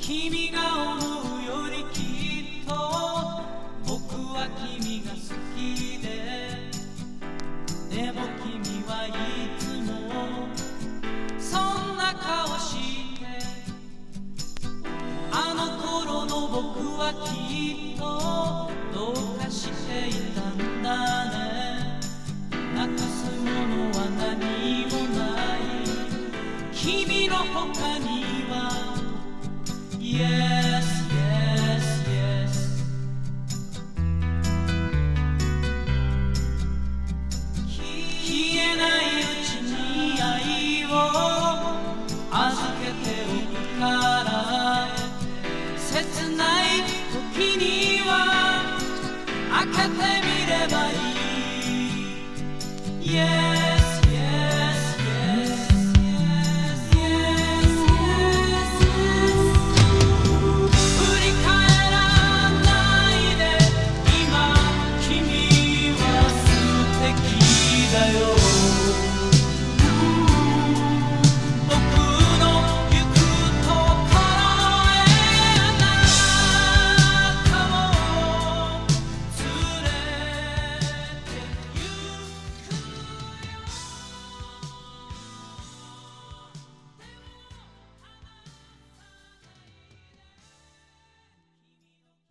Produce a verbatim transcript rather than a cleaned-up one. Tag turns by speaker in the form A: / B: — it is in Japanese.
A: 君が思うよりきっと僕は君が好きで、でも君はいつもそんな顔して、あの頃の僕はきっとどうかしていたんだね。なくすものは何もない、君の他には Yes, yes, yes 消えないうちに愛を預けておくから、切ない時には開けてみればいい。 Yeah